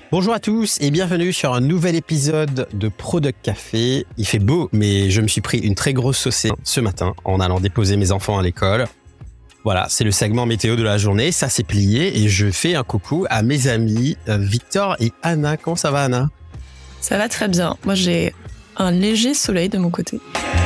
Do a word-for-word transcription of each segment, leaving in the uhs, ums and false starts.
Bonjour à tous et bienvenue sur un nouvel épisode de Product Café. Il fait beau, mais je me suis pris une très grosse saucée ce matin en allant déposer mes enfants à l'école. Voilà, c'est le segment météo de la journée, ça c'est plié et je fais un coucou à mes amis Victor et Anna. Comment ça va, Anna ? Ça va très bien. Moi, j'ai un léger soleil de mon côté.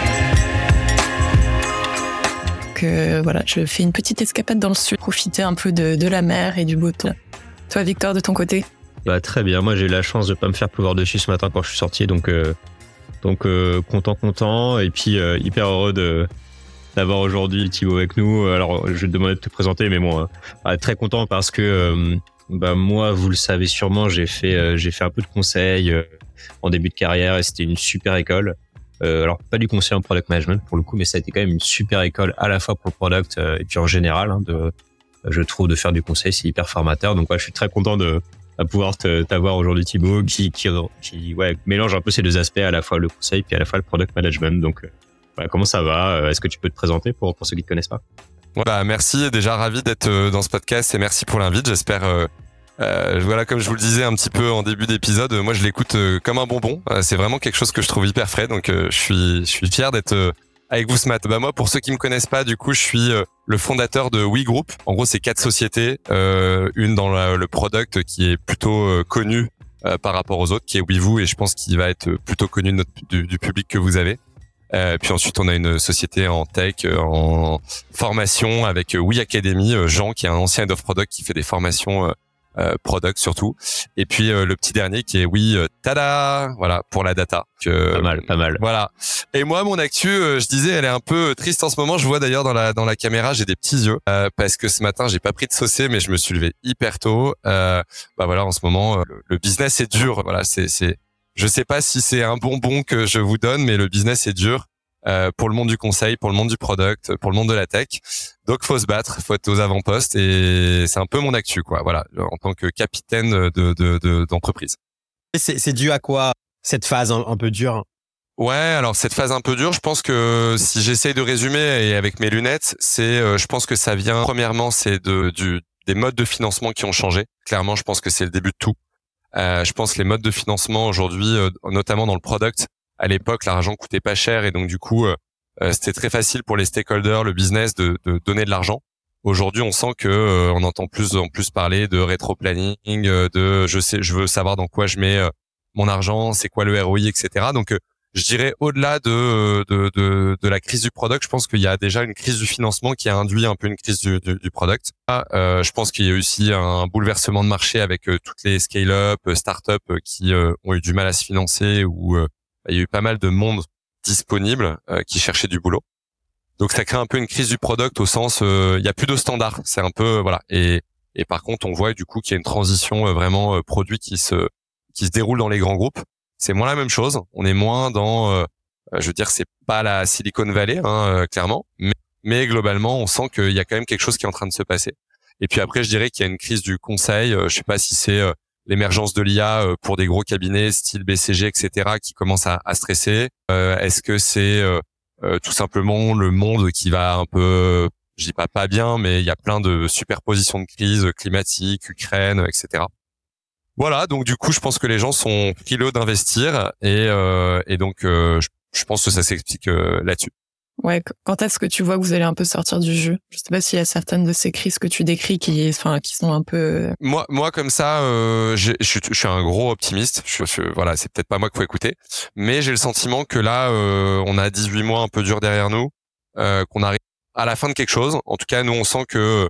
Que voilà, je fais une petite escapade dans le sud, profiter un peu de, de la mer et du beau temps. Toi, Victor, de ton côté ? Bah, très bien. Moi, j'ai eu la chance de pas me faire pleuvoir dessus ce matin quand je suis sorti, donc euh, donc euh, content, content, et puis euh, hyper heureux de d'avoir aujourd'hui Thibaut avec nous. Alors, je vais te demander de te présenter, mais bon, euh, très content parce que euh, bah moi, vous le savez sûrement, j'ai fait euh, j'ai fait un peu de conseil euh, en début de carrière et c'était une super école. Euh, alors, pas du conseil en product management pour le coup, mais ça a été quand même une super école à la fois pour le product euh, et puis en général. Hein, de, je trouve de faire du conseil, c'est hyper formateur. Donc, ouais, je suis très content de à pouvoir te, t'avoir aujourd'hui, Thibaut, qui, qui, qui ouais, mélange un peu ces deux aspects, à la fois le conseil puis à la fois le product management. Donc, euh, voilà, comment ça va ? Est-ce que tu peux te présenter pour, pour ceux qui ne te connaissent pas ? Ouais, bah, merci, déjà ravi d'être dans ce podcast et merci pour l'invite. J'espère, euh, euh, voilà, comme je vous le disais un petit peu en début d'épisode, moi je l'écoute euh, comme un bonbon. Euh, c'est vraiment quelque chose que je trouve hyper frais, donc euh, je suis, je suis fier d'être euh, avec vous ce matin. Bah moi, pour ceux qui me connaissent pas, du coup, je suis euh, le fondateur de We Group. En gros, c'est quatre sociétés, euh, une dans la, le product qui est plutôt euh, connue euh, par rapport aux autres, qui est WeVoo, et je pense qu'il va être plutôt connu de notre, du, du public que vous avez. Euh, puis ensuite, on a une société en tech, en formation avec We Academy, Jean, qui est un ancien head of product qui fait des formations euh, euh, product surtout. Et puis euh, le petit dernier qui est We euh, Tada, voilà, pour la data. Que, pas mal, pas mal. Voilà. Et moi, mon actu, euh, je disais, elle est un peu triste en ce moment. Je vois d'ailleurs dans la dans la caméra, j'ai des petits yeux euh, parce que ce matin, j'ai pas pris de saucé, mais je me suis levé hyper tôt. Euh, bah voilà, en ce moment, euh, le, le business est dur. Voilà, c'est c'est. Je sais pas si c'est un bonbon que je vous donne, mais le business est dur euh, pour le monde du conseil, pour le monde du product, pour le monde de la tech. Donc, faut se battre, faut être aux avant-postes et c'est un peu mon actu, quoi. Voilà, en tant que capitaine de, de, de d'entreprise. Et c'est, c'est dû à quoi cette phase un, un peu dure ? Ouais, alors cette phase un peu dure, je pense que si j'essaye de résumer et avec mes lunettes, c'est, euh, je pense que ça vient. Premièrement, c'est de du des modes de financement qui ont changé. Clairement, je pense que c'est le début de tout. Euh, je pense que les modes de financement aujourd'hui, euh, notamment dans le product, à l'époque, l'argent coûtait pas cher et donc du coup, euh, c'était très facile pour les stakeholders, le business, de, de donner de l'argent. Aujourd'hui, on sent que euh, on entend plus en plus parler de rétro-planning, euh, de je sais, je veux savoir dans quoi je mets euh, mon argent, c'est quoi le R O I, et cetera. Donc, euh, je dirais au-delà de, de de de la crise du product, je pense qu'il y a déjà une crise du financement qui a induit un peu une crise du, du, du product. Euh, je pense qu'il y a aussi un bouleversement de marché avec euh, toutes les scale-up, euh, start-up euh, qui euh, ont eu du mal à se financer ou euh, il y a eu pas mal de monde disponible euh, qui cherchait du boulot. Donc ça crée un peu une crise du product au sens euh, il y a plus de standards, c'est un peu voilà et et par contre on voit du coup qu'il y a une transition euh, vraiment euh, produit qui se qui se déroule dans les grands groupes. C'est moins la même chose. On est moins dans, euh, je veux dire, c'est pas la Silicon Valley, hein, euh, clairement, mais, mais globalement, on sent qu'il y a quand même quelque chose qui est en train de se passer. Et puis après, je dirais qu'il y a une crise du conseil. Euh, je sais pas si c'est euh, l'émergence de l'I A euh, pour des gros cabinets style B C G, et cetera, qui commence à, à stresser. Euh, est-ce que c'est euh, euh, tout simplement le monde qui va un peu, je dis pas pas bien, mais il y a plein de superpositions de crises climatiques, Ukraine, et cetera. Voilà, donc du coup, je pense que les gens sont frileux d'investir et, euh, et donc euh, je, je pense que ça s'explique euh, là-dessus. Ouais, quand est-ce que tu vois que vous allez un peu sortir du jeu ? Je sais pas s'il y a certaines de ces crises que tu décris qui, enfin, qui sont un peu. Moi, moi comme ça, euh, je, je, je suis un gros optimiste. Je, je, voilà, c'est peut-être pas moi qu'il faut écouter, mais j'ai le sentiment que là, euh, on a dix-huit mois un peu durs derrière nous, euh, qu'on arrive à la fin de quelque chose. En tout cas, nous, on sent que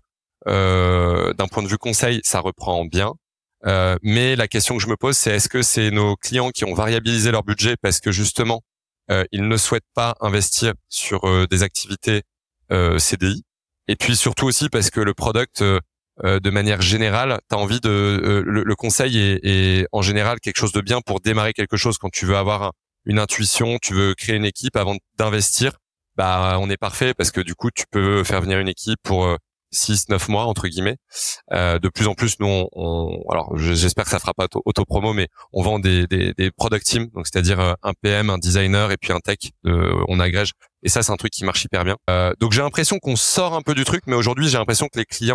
euh, d'un point de vue conseil, ça reprend bien. Euh, mais la question que je me pose, c'est est-ce que c'est nos clients qui ont variabilisé leur budget parce que justement, euh, ils ne souhaitent pas investir sur euh, des activités euh, C D I, et puis surtout aussi parce que le product, euh, euh, de manière générale, t'as envie de euh, le, le conseil est, est en général quelque chose de bien pour démarrer quelque chose. Quand tu veux avoir un, une intuition, tu veux créer une équipe avant d'investir, bah on est parfait parce que du coup tu peux faire venir une équipe pour euh, six neuf mois entre guillemets. Euh, de plus en plus, nous, on, on alors j'espère que ça fera pas auto-promo, mais on vend des, des, des product teams, donc c'est-à-dire un P M, un designer et puis un tech. Euh, on agrège. Et ça, c'est un truc qui marche hyper bien. Euh, donc j'ai l'impression qu'on sort un peu du truc, mais aujourd'hui, j'ai l'impression que les clients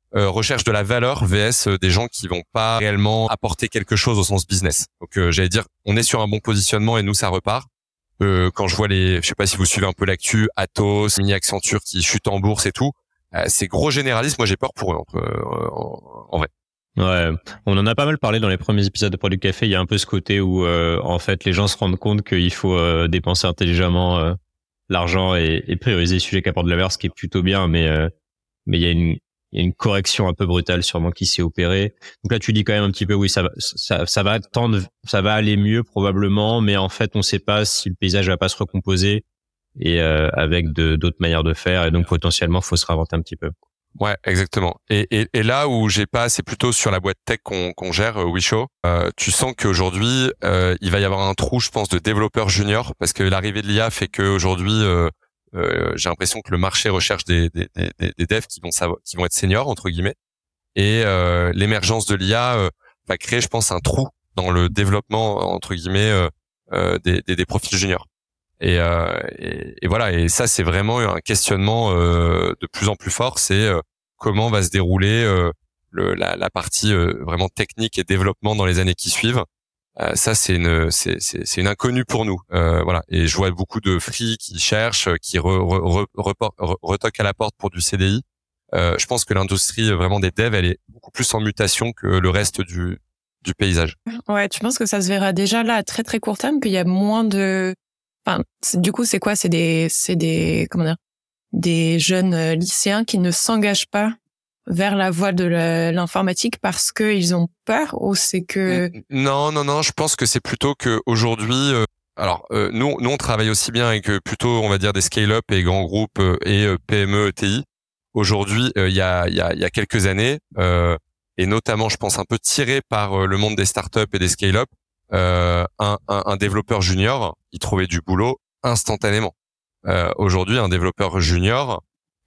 euh, recherche de la valeur vs des gens qui vont pas réellement apporter quelque chose au sens business. Donc euh, j'allais dire, on est sur un bon positionnement et nous ça repart. Euh, quand je vois les, je sais pas si vous suivez un peu l'actu, Atos, Mini Accenture qui chutent en bourse et tout, euh, ces gros généralistes, moi j'ai peur pour eux en, en, en vrai. Ouais, on en a pas mal parlé dans les premiers épisodes de Product Café. Il y a un peu ce côté où euh, en fait les gens se rendent compte qu'il faut euh, dépenser intelligemment euh, l'argent et, et prioriser les sujets qui apportent de la valeur, ce qui est plutôt bien, mais euh, mais il y a une il y a une correction un peu brutale sûrement qui s'est opérée. Donc là tu dis quand même un petit peu oui ça va ça ça va tendre, ça va aller mieux probablement, mais en fait on sait pas si le paysage va pas se recomposer et euh, avec de d'autres manières de faire et donc potentiellement faut se réinventer un petit peu. Ouais, exactement. Et, et, et là où j'ai pas, c'est plutôt sur la boîte tech qu'on, qu'on gère, euh, Wisho. Euh, tu sens qu'aujourd'hui, euh, il va y avoir un trou, je pense, de développeurs juniors, parce que l'arrivée de l'I A fait qu'aujourd'hui, euh, euh, j'ai l'impression que le marché recherche des, des, des, des devs qui vont savoir, qui vont être seniors entre guillemets. Et euh, l'émergence de l'I A euh, va créer, je pense, un trou dans le développement entre guillemets euh, euh, des, des, des profils juniors. Et, euh, et, et voilà, et ça c'est vraiment un questionnement euh, de plus en plus fort, c'est euh, comment va se dérouler euh, le, la, la partie euh, vraiment technique et développement dans les années qui suivent. Euh, ça c'est une c'est, c'est, c'est une inconnue pour nous, euh, voilà. Et je vois beaucoup de free qui cherchent, qui re, re, re, re, retoquent à la porte pour du C D I. Euh, je pense que l'industrie vraiment des devs, elle est beaucoup plus en mutation que le reste du du paysage. Ouais, tu penses que ça se verra déjà là à très très court terme, qu'il y a moins de Enfin, du coup, c'est quoi? C'est des, c'est des, comment dire, des jeunes lycéens qui ne s'engagent pas vers la voie de la, l'informatique parce que ils ont peur, ou c'est que non, non, non. Je pense que c'est plutôt que aujourd'hui. Euh, alors, euh, nous, nous, on travaille aussi bien avec euh, plutôt, on va dire, des scale-up et grands groupes euh, et euh, P M E, E T I. Aujourd'hui, il euh, y a, il y a, il y a quelques années, euh, et notamment, je pense un peu tiré par euh, le monde des startups et des scale-up. Euh, un, un, un développeur junior, il trouvait du boulot instantanément. Euh, aujourd'hui, un développeur junior,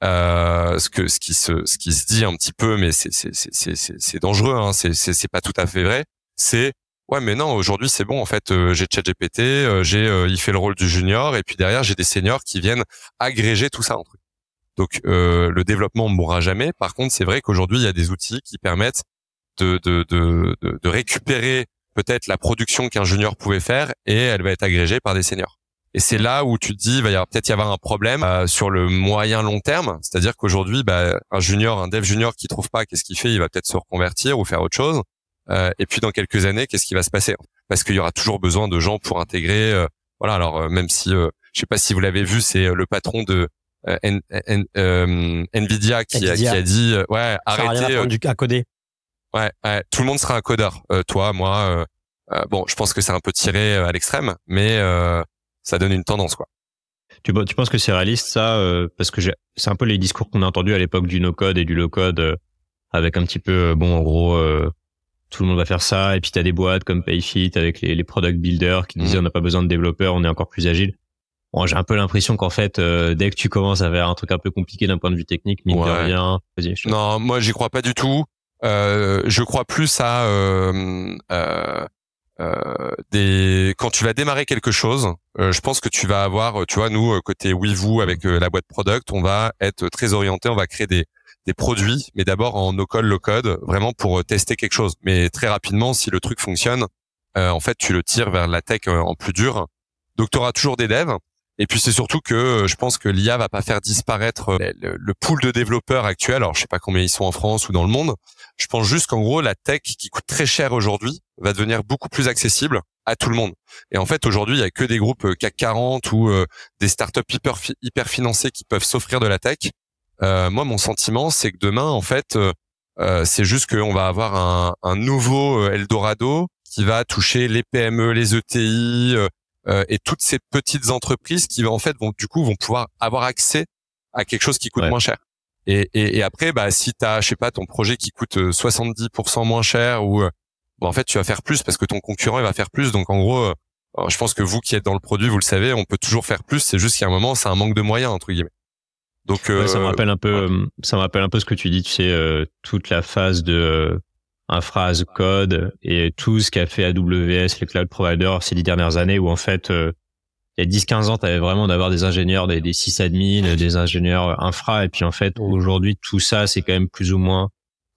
euh, ce que ce qui se ce qui se dit un petit peu, mais c'est c'est c'est c'est c'est dangereux, hein, c'est c'est c'est pas tout à fait vrai. C'est ouais, mais non, aujourd'hui c'est bon en fait. Euh, j'ai ChatGPT, euh, j'ai euh, il fait le rôle du junior, et puis derrière j'ai des seniors qui viennent agréger tout ça entre eux. Donc euh, le développement ne mourra jamais. Par contre, c'est vrai qu'aujourd'hui il y a des outils qui permettent de de de de, de récupérer peut-être la production qu'un junior pouvait faire, et elle va être agrégée par des seniors. Et c'est là où tu te dis, il va y avoir peut-être y avoir un problème euh, sur le moyen long terme. C'est-à-dire qu'aujourd'hui, bah, un junior, un dev junior qui trouve pas, qu'est-ce qu'il fait? Il va peut-être se reconvertir ou faire autre chose. Euh, et puis dans quelques années, qu'est-ce qui va se passer? Parce qu'il y aura toujours besoin de gens pour intégrer. Euh, voilà. Alors euh, même si, euh, je sais pas si vous l'avez vu, c'est euh, le patron de euh, N- N- euh, Nvidia qui a, qui a dit, euh, ouais, arrêtez. Euh, à coder. Ouais, ouais, tout le monde sera un codeur. Euh, toi, moi, euh, euh, bon, je pense que c'est un peu tiré à l'extrême, mais euh, ça donne une tendance, quoi. Tu, tu penses que c'est réaliste ça euh, parce que j'ai, c'est un peu les discours qu'on a entendus à l'époque du no-code et du low-code, euh, avec un petit peu, euh, bon, en gros, euh, tout le monde va faire ça, et puis t'as des boîtes comme Payfit avec les, les product builders qui disaient mmh. on n'a pas besoin de développeurs, on est encore plus agile. Bon, j'ai un peu l'impression qu'en fait, euh, dès que tu commences à faire un truc un peu compliqué d'un point de vue technique, mine ouais. de rien, vas-y. Je... Non, moi j'y crois pas du tout. Euh, je crois plus à euh, euh, euh, des quand tu vas démarrer quelque chose. Euh, je pense que tu vas avoir, tu vois, nous côté Weevoo avec euh, la boîte product, on va être très orienté, on va créer des des produits, mais d'abord en no code, low code, vraiment pour tester quelque chose. Mais très rapidement, si le truc fonctionne, euh, en fait, tu le tires vers la tech euh, en plus dur. Donc, tu auras toujours des devs. Et puis c'est surtout que euh, je pense que l'I A va pas faire disparaître euh, le, le pool de développeurs actuels. Alors je sais pas combien ils sont en France ou dans le monde. Je pense juste qu'en gros la tech qui coûte très cher aujourd'hui va devenir beaucoup plus accessible à tout le monde. Et en fait aujourd'hui il y a que des groupes C A C quarante ou euh, des startups hyper hyper financés qui peuvent s'offrir de la tech. Euh, moi mon sentiment c'est que demain en fait euh, euh, c'est juste qu'on va avoir un, un nouveau Eldorado qui va toucher les P M E, les E T I. Euh, Euh, et toutes ces petites entreprises qui en fait vont du coup vont pouvoir avoir accès à quelque chose qui coûte ouais. moins cher. Et, et, et après bah si t'as je sais pas ton projet qui coûte soixante-dix pour cent moins cher ou bah, en fait tu vas faire plus parce que ton concurrent il va faire plus. Donc en gros euh, je pense que vous qui êtes dans le produit vous le savez, on peut toujours faire plus. C'est juste qu'à un moment c'est un manque de moyens entre guillemets. Donc ouais, euh, ça me rappelle un peu ouais. ça me rappelle un peu ce que tu dis, tu sais euh, toute la phase de euh, infra as code et tout ce qu'a fait A W S, les cloud providers ces dix dernières années où en fait euh, il y a dix quinze ans t'avais vraiment d'avoir des ingénieurs, des, des sysadmins, des ingénieurs infra, et puis en fait aujourd'hui tout ça c'est quand même plus ou moins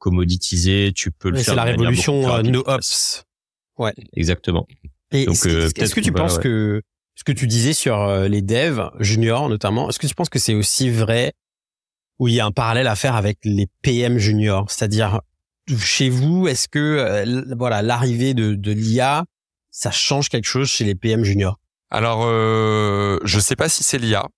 commoditiser, tu peux le Mais faire. C'est la de manière révolution beaucoup plus euh, rapide. no ops. Ouais. Exactement. Et Donc, est-ce, euh, est-ce peut-être que tu qu'on va, penses ouais. que ce que tu disais sur euh, les devs juniors notamment, est-ce que tu penses que c'est aussi vrai où il y a un parallèle à faire avec les P M juniors, c'est-à-dire chez vous, est-ce que euh, l- voilà l'arrivée de, de l'I A, ça change quelque chose chez les P M juniors? Alors, euh, je sais pas si c'est l'I A,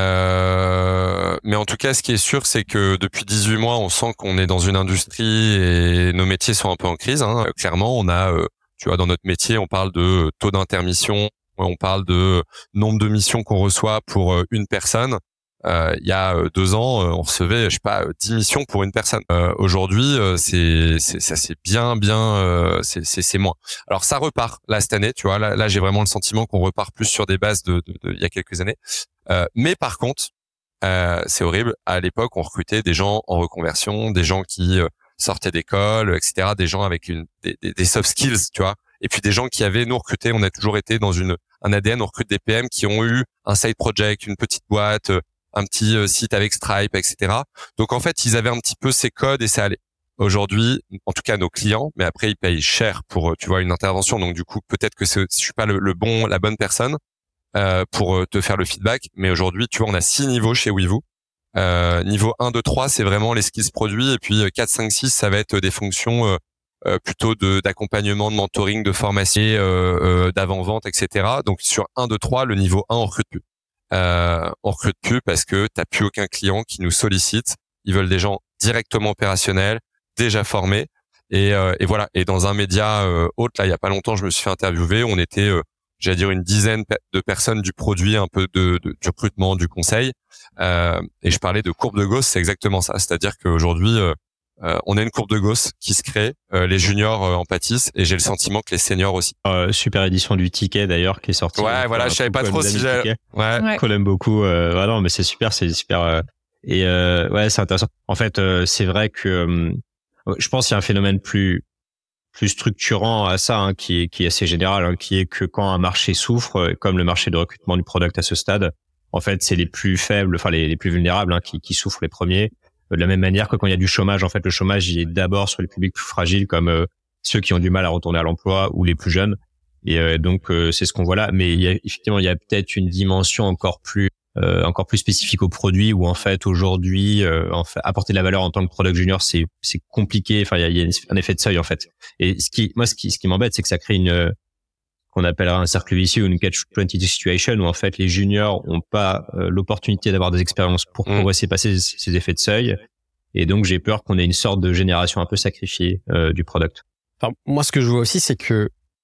euh, mais en tout cas, ce qui est sûr, c'est que depuis dix-huit mois, on sent qu'on est dans une industrie et nos métiers sont un peu en crise. Hein. Clairement, on a, euh, tu vois, dans notre métier, on parle de taux d'intermission, on parle de nombre de missions qu'on reçoit pour euh, une personne. Euh, il y a euh, deux ans, euh, on recevait, je sais pas, euh, dix missions pour une personne. Euh, aujourd'hui, euh, c'est, c'est, ça c'est bien, bien, euh, c'est, c'est, c'est moins. Alors ça repart là cette année, tu vois. Là, là j'ai vraiment le sentiment qu'on repart plus sur des bases de, de, de il y a quelques années. Euh, mais par contre, euh, c'est horrible. À l'époque, on recrutait des gens en reconversion, des gens qui euh, sortaient d'école, et cetera. Des gens avec une, des, des, des soft skills, tu vois. Et puis des gens qui avaient nous recruté. On a toujours été dans une un A D N. On recrute des P M qui ont eu un side project, une petite boîte, un petit site avec Stripe, et cetera. Donc en fait, ils avaient un petit peu ces codes et ça allait. Aujourd'hui, en tout cas nos clients, mais après ils payent cher pour, tu vois, une intervention. Donc du coup, peut-être que c'est, je suis pas le, le bon, la bonne personne euh, pour te faire le feedback. Mais aujourd'hui, tu vois, on a six niveaux chez Weavoo. Euh, niveau un, deux, trois, c'est vraiment les skills produits. Et puis quatre, cinq, six, ça va être des fonctions euh, euh, plutôt de d'accompagnement, de mentoring, de formation, euh, euh, d'avant-vente, et cetera. Donc sur un, deux, trois, le niveau un, on recrute plus. Euh, on recrute plus parce que t'as plus aucun client qui nous sollicite. Ils veulent des gens directement opérationnels, déjà formés. Et, euh, et voilà. Et dans un média euh, autre, là, il y a pas longtemps, je me suis fait interviewer. On était, euh, j'allais dire, une dizaine de personnes du produit, un peu de, de du recrutement, du conseil. Euh, et je parlais de courbe de Gauss. C'est exactement ça. C'est-à-dire qu'aujourd'hui, euh, euh, on a une courbe de Gauss qui se crée. Euh, les juniors euh, en pâtissent et j'ai le sentiment que les seniors aussi. Euh, super édition du ticket d'ailleurs qui est sortie. Ouais, voilà, je savais pas trop si j'ai. Ouais, Ouais. qu'on aime beaucoup. Euh, ouais, non, mais c'est super, c'est super. Euh, et euh, ouais, c'est intéressant. En fait, euh, c'est vrai que euh, je pense qu'il y a un phénomène plus plus structurant à ça, hein, qui est qui est assez général, hein, qui est que quand un marché souffre, comme le marché de recrutement du product à ce stade, en fait, c'est les plus faibles, enfin les les plus vulnérables, hein, qui qui souffrent les premiers. De la même manière que quand il y a du chômage, en fait, le chômage il est d'abord sur les publics plus fragiles, comme euh, ceux qui ont du mal à retourner à l'emploi ou les plus jeunes. Et euh, donc euh, c'est ce qu'on voit là. Mais il y a, effectivement, il y a peut-être une dimension encore plus euh, encore plus spécifique au produit où en fait aujourd'hui, euh, en fait, apporter de la valeur en tant que product junior, c'est c'est compliqué. Enfin, il y a, il y a un effet de seuil en fait. Et ce qui moi ce qui ce qui m'embête, c'est que ça crée une qu'on appellera un cercle vicieux ou une catch twenty-two situation où en fait les juniors ont pas euh, l'opportunité d'avoir des expériences pour Mmh. progresser, passer ces, ces effets de seuil. Et donc j'ai peur qu'on ait une sorte de génération un peu sacrifiée euh, du product. Enfin, moi, ce que je vois aussi, c'est que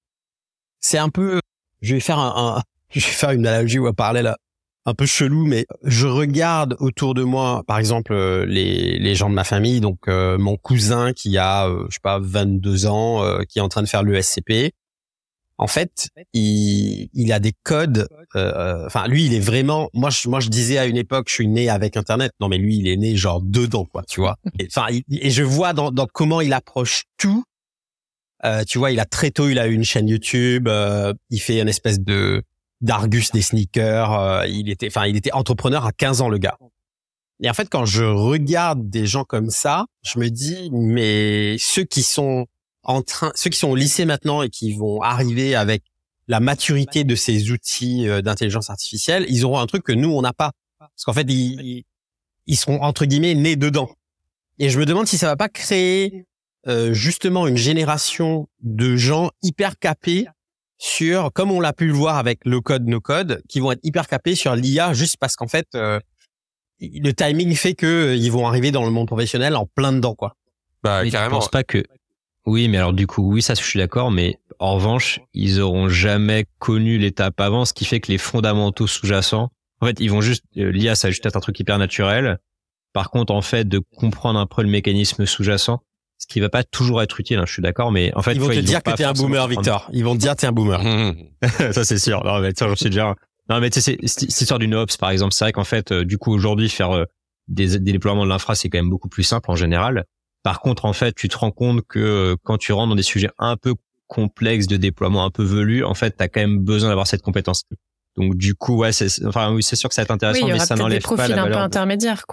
c'est un peu. Je vais faire un, un je vais faire une analogie ou un parallèle un peu chelou, mais je regarde autour de moi, par exemple, euh, les les gens de ma famille, donc euh, mon cousin qui a, euh, je sais pas, vingt-deux ans, euh, qui est en train de faire l'E S C P. En fait, il, il a des codes. Enfin, euh, lui, il est vraiment. Moi, je, moi, je disais à une époque, je suis né avec Internet. Non, mais lui, il est né genre dedans, quoi. Tu vois. Enfin, et, et je vois dans, dans comment il approche tout. Euh, tu vois, il a très tôt, il a eu une chaîne YouTube. Euh, il fait une espèce de d'Argus des sneakers. Euh, il était, enfin, il était entrepreneur à quinze ans, le gars. Et en fait, quand je regarde des gens comme ça, je me dis, mais ceux qui sont en train, ceux qui sont au lycée maintenant et qui vont arriver avec la maturité de ces outils d'intelligence artificielle, ils auront un truc que nous, on n'a pas. Parce qu'en fait, ils, ils seront, entre guillemets, nés dedans. Et je me demande si ça va pas créer euh, justement une génération de gens hyper capés sur, comme on l'a pu le voir avec le code, no code, qui vont être hyper capés sur l'I A juste parce qu'en fait, euh, le timing fait que ils vont arriver dans le monde professionnel en plein dedans, quoi. Bah, mais carrément. Je pense pas que. Oui, mais alors du coup, oui, ça, je suis d'accord. Mais en revanche, ils auront jamais connu l'étape avant, ce qui fait que les fondamentaux sous-jacents, en fait, ils vont juste. L'I A, ça va juste être un truc hyper naturel. Par contre, en fait, de comprendre un peu le mécanisme sous-jacent, ce qui va pas toujours être utile, hein, je suis d'accord, mais en fait, ils vont toi, te ils dire vont que t'es un boomer, Victor. Ils vont te dire que t'es un boomer. Mmh. Ça, c'est sûr. Non, mais ça, j'en suis déjà. Non, mais tu sais, c'est cette histoire d'une ops, par exemple. C'est vrai qu'en fait, euh, du coup, aujourd'hui, faire euh, des, des déploiements de l'infra, c'est quand même beaucoup plus simple en général. Par contre, en fait, tu te rends compte que euh, quand tu rentres dans des sujets un peu complexes de déploiement, un peu velus, en fait, t'as quand même besoin d'avoir cette compétence. Donc, du coup, ouais, c'est, enfin, oui, c'est sûr que ça va être intéressant, oui, il y mais aura ça peut-être n'enlève des profils pas la un peu valeur. intermédiaires, quoi.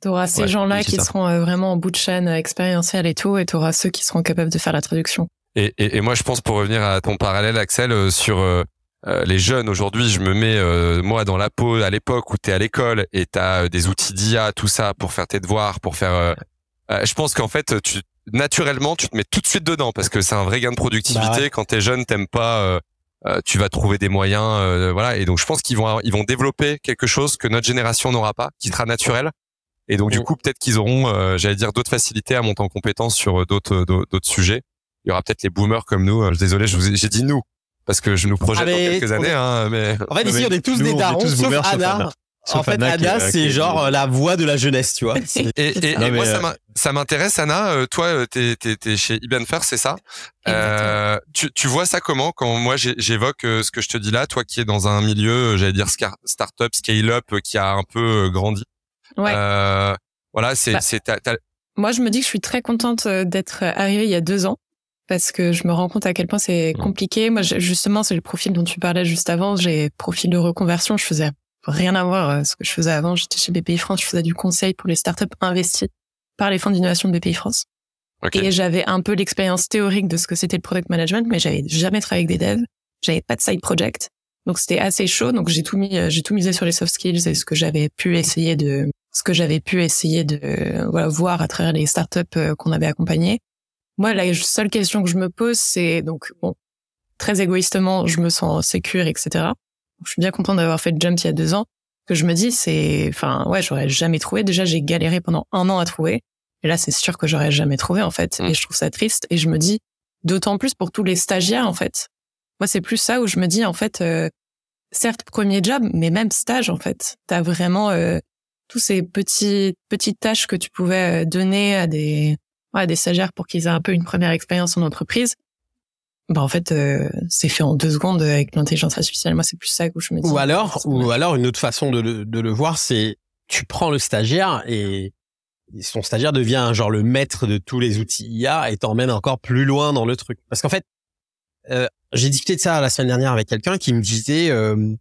T'auras ces Ouais, gens-là oui, c'est qui ça. seront euh, vraiment en bout de chaîne euh, expérientiel et tout, et t'auras ceux qui seront capables de faire la traduction. Et, et, et moi, je pense, pour revenir à ton parallèle, Axel, euh, sur euh, euh, les jeunes aujourd'hui, je me mets euh, moi dans la peau à l'époque où t'es à l'école et t'as euh, des outils d'I A, tout ça pour faire tes devoirs, pour faire. Euh, euh, je pense qu'en fait, tu naturellement, tu te mets tout de suite dedans parce que c'est un vrai gain de productivité. Bah ouais. Quand t'es jeune, t'aimes pas. Euh, euh, tu vas trouver des moyens, euh, voilà. Et donc, je pense qu'ils vont ils vont développer quelque chose que notre génération n'aura pas, qui sera naturel. Et donc, du Mm. coup, peut-être qu'ils auront, euh, j'allais dire, d'autres facilités à monter en compétence sur d'autres d'autres sujets. Il y aura peut-être les boomers comme nous. Euh, Désolé, je vous ai, j'ai dit nous parce que je nous projette Ah, mais dans quelques on années. est- Hein, mais En fait, Non, ici, mais on est tous nous, des on est darons, tous sauf boomers, sauf Anna. Anna. En Sauf fait, Anna qui- Anna, qui c'est est- genre la voix de la jeunesse, tu vois. et, et, Non, et mais, moi, euh, ça m'in- ça m'intéresse, Anna. Euh, toi, euh, t'es t'es t'es chez Ibn First, c'est ça? Euh, tu tu vois ça comment quand moi j'ai- j'évoque euh, ce que je te dis là, toi qui es dans un milieu, euh, j'allais dire scar- start-up, scale-up, euh, qui a un peu euh, grandi. Ouais. Euh, voilà, c'est Bah. c'est t'as- t'as- Moi, je me dis que je suis très contente euh, d'être arrivée il y a deux ans parce que je me rends compte à quel point c'est compliqué. Moi, je- justement, c'est le profil dont tu parlais juste avant. J'ai profil de reconversion. Je faisais rien à voir euh, ce que je faisais avant. J'étais chez B P I France. Je faisais du conseil pour les startups investies par les fonds d'innovation de B P I France. ok. Et j'avais un peu l'expérience théorique de ce que c'était le product management, mais j'avais jamais travaillé avec des devs. J'avais pas de side project. Donc, c'était assez chaud. Donc, j'ai tout mis, euh, j'ai tout misé sur les soft skills et ce que j'avais pu essayer de, ce que j'avais pu essayer de euh, voilà, voir à travers les startups euh, qu'on avait accompagnées. Moi, la seule question que je me pose, c'est donc bon, très égoïstement, je me sens sécure, et cetera. Donc, je suis bien contente d'avoir fait le jump il y a deux ans. Ce que je me dis, c'est, enfin, ouais, j'aurais jamais trouvé. Déjà, j'ai galéré pendant un an à trouver, et là, c'est sûr que j'aurais jamais trouvé en fait. Mm. Et je trouve ça triste. Et je me dis, d'autant plus pour tous les stagiaires en fait. Moi, c'est plus ça où je me dis en fait, euh, certes premier job, mais même stage en fait. T'as vraiment euh, tous ces petits petites tâches que tu pouvais donner à des ouais, à des stagiaires pour qu'ils aient un peu une première expérience en entreprise. Bah en fait, euh, c'est fait en deux secondes avec l'intelligence artificielle. Moi, c'est plus ça que je me dis. Ou alors, ou alors une autre façon de le, de le voir, c'est tu prends le stagiaire et son stagiaire devient genre le maître de tous les outils I A et t'emmène encore plus loin dans le truc. Parce qu'en fait, euh, j'ai discuté de ça la semaine dernière avec quelqu'un qui me disait, euh,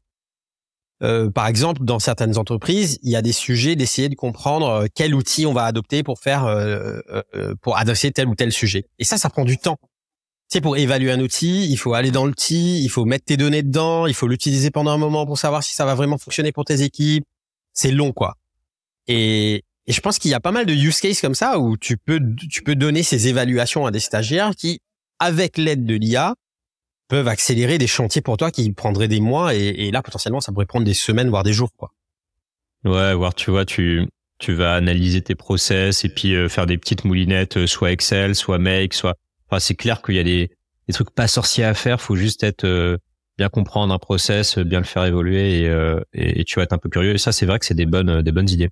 euh, par exemple, dans certaines entreprises, il y a des sujets d'essayer de comprendre euh, quel outil on va adopter pour faire, euh, euh, pour adresser tel ou tel sujet. Et ça, ça prend du temps. Tu sais, pour évaluer un outil, il faut aller dans l'outil, il faut mettre tes données dedans, il faut l'utiliser pendant un moment pour savoir si ça va vraiment fonctionner pour tes équipes. C'est long, quoi. Et, et je pense qu'il y a pas mal de use cases comme ça où tu peux, tu peux donner ces évaluations à des stagiaires qui, avec l'aide de l'I A, peuvent accélérer des chantiers pour toi qui prendraient des mois et, et là, potentiellement, ça pourrait prendre des semaines, voire des jours, quoi. Ouais, voir, tu vois, tu, tu vas analyser tes process et puis euh, faire des petites moulinettes, euh, soit Excel, soit Make, soit, enfin, c'est clair qu'il y a des, des trucs pas sorciers à faire. Faut juste être, euh, bien comprendre un process, bien le faire évoluer et, euh, et, et tu vas être un peu curieux. Et ça, c'est vrai que c'est des bonnes, des bonnes idées.